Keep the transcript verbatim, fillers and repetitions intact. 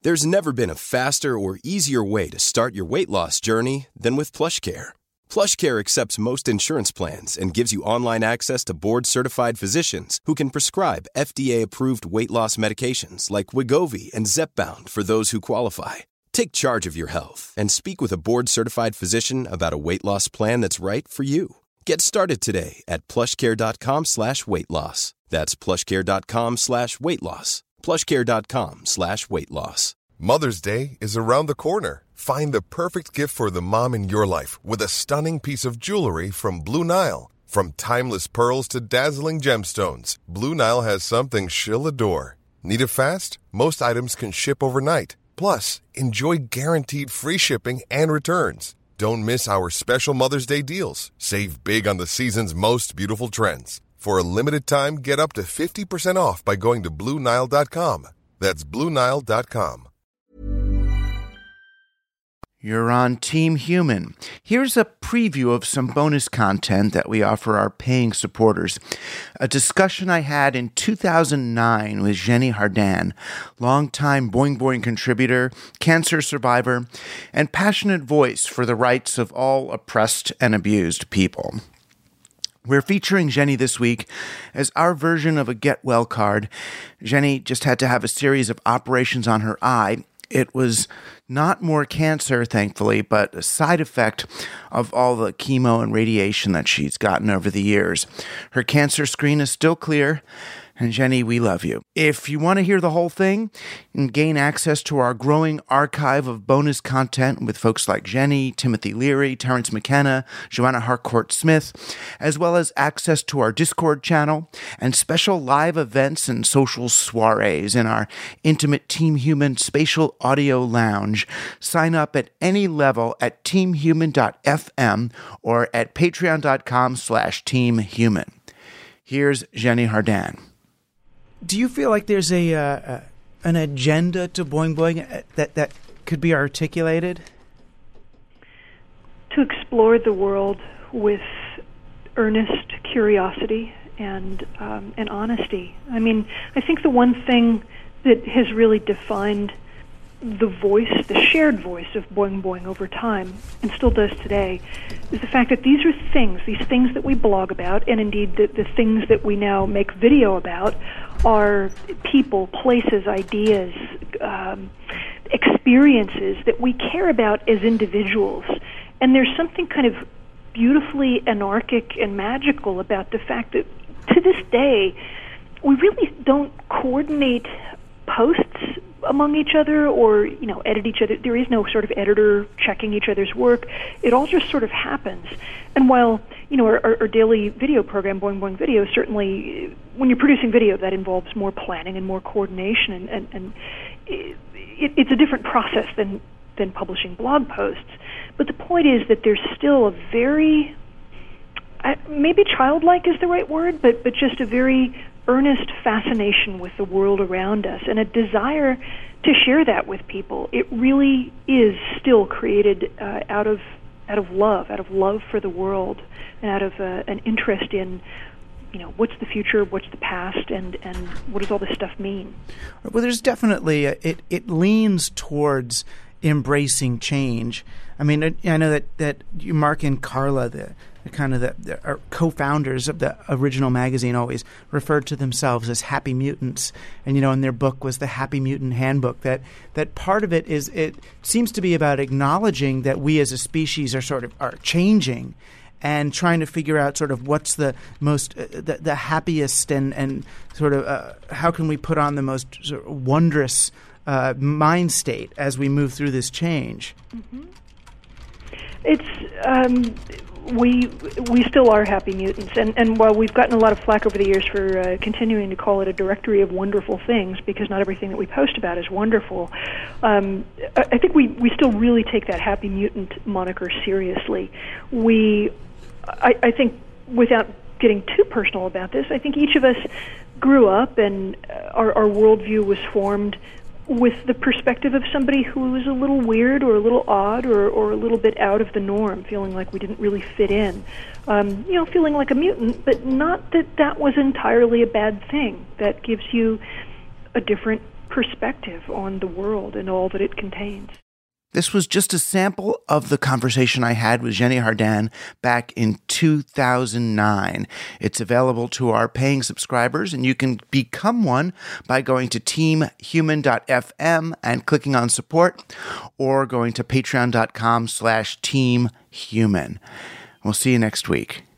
There's never been a faster or easier way to start your weight loss journey than with PlushCare. PlushCare accepts most insurance plans and gives you online access to board-certified physicians who can prescribe F D A-approved weight loss medications like Wegovy and Zepbound for those who qualify. Take charge of your health and speak with a board-certified physician about a weight loss plan that's right for you. Get started today at plushcare.com slash weight loss. That's plushcare.com slash weight loss. plushcare.com slash weight loss. Mother's Day is around the corner. Find the perfect gift for the mom in your life with a stunning piece of jewelry from Blue Nile. From timeless pearls to dazzling gemstones, Blue Nile has something she'll adore. Need it fast? Most items can ship overnight. Plus, enjoy guaranteed free shipping and returns. Don't miss our special Mother's Day deals. Save big on the season's most beautiful trends. For a limited time, get up to fifty percent off by going to Blue Nile dot com. That's Blue Nile dot com. You're on Team Human. Here's a preview of some bonus content that we offer our paying supporters. A discussion I had in two thousand nine with Jenny Hardin, longtime Boing Boing contributor, cancer survivor, and passionate voice for the rights of all oppressed and abused people. We're featuring Jenny this week as our version of a get well card. Jenny just had to have a series of operations on her eye. It was not more cancer, thankfully, but a side effect of all the chemo and radiation that she's gotten over the years. Her cancer screen is still clear, and Jenny, we love you. If you want to hear the whole thing and gain access to our growing archive of bonus content with folks like Jenny, Timothy Leary, Terrence McKenna, Joanna Harcourt-Smith, as well as access to our Discord channel and special live events and social soirees in our intimate Team Human spatial audio lounge, sign up at any level at teamhuman dot f m or at patreon.com slash teamhuman. Here's Jenny Hardin. Do you feel like there's a uh, an agenda to Boing Boing that, that could be articulated? To explore the world with earnest curiosity and um, and honesty. I mean, I think the one thing that has really defined the voice, the shared voice of Boing Boing over time, and still does today, is the fact that these are things, these things that we blog about, and indeed the, the things that we now make video about, are people, places, ideas, um, experiences that we care about as individuals. And there's something kind of beautifully anarchic and magical about the fact that to this day, we really don't coordinate posts among each other or, you know, edit each other. There is no sort of editor checking each other's work. It all just sort of happens. And while, you know, our, our daily video program, Boing Boing Video, certainly when you're producing video, that involves more planning and more coordination, and, and, and it, it's a different process than, than publishing blog posts. But the point is that there's still a very, maybe childlike is the right word, but, but just a very earnest fascination with the world around us and a desire to share that with people. It really is still created uh, out of out of love, out of love for the world, and out of uh, an interest in, you know, what's the future, what's the past, and, and what does all this stuff mean? Well, there's definitely a, it it leans towards embracing change. I mean, I, I know that that you, Mark and Carla, the The kind of the, the are co-founders of the original magazine, always referred to themselves as happy mutants, and you know, in their book was the Happy Mutant Handbook. That that part of it is it seems to be about acknowledging that we as a species are sort of are changing, and trying to figure out sort of what's the most uh, the, the happiest and and sort of uh, how can we put on the most sort of wondrous uh, mind state as we move through this change. Mm-hmm. It's. Um, We we still are happy mutants, and, and while we've gotten a lot of flack over the years for uh, continuing to call it a directory of wonderful things, because not everything that we post about is wonderful, um, I, I think we, we still really take that happy mutant moniker seriously. We, I, I think, without getting too personal about this, I think each of us grew up and our, our worldview was formed with the perspective of somebody who was a little weird or a little odd or, or a little bit out of the norm, feeling like we didn't really fit in. Um, you know, feeling like a mutant, but not that that was entirely a bad thing. That gives you a different perspective on the world and all that it contains. This was just a sample of the conversation I had with Jenny Hardin back in two thousand nine. It's available to our paying subscribers, and you can become one by going to team human dot f m and clicking on support, or going to patreon dot com slash team human. We'll see you next week.